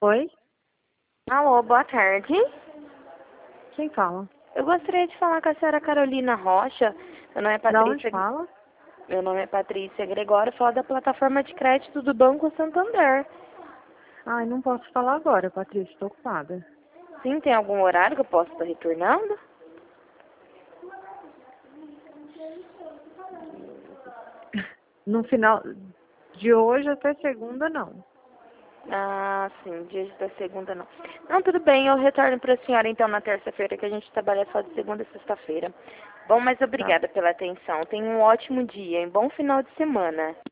Oi? Alô, boa tarde. Quem fala? Eu gostaria de falar com a senhora Carolina Rocha. Meu nome é Da onde Patrícia, fala? meu nome é Patrícia Gregório, falo da plataforma de crédito do Banco Santander. Ai, não posso falar agora, Patrícia, estou ocupada. Sim, tem algum horário que eu possa estar retornando? No final de hoje até segunda, não. Ah, sim, dias da segunda não. Não, tudo bem, eu retorno para a senhora então na terça-feira, que a gente trabalha só de segunda a sexta-feira. Bom, mas Tá. obrigada pela atenção. Tenha um ótimo dia e bom final de semana.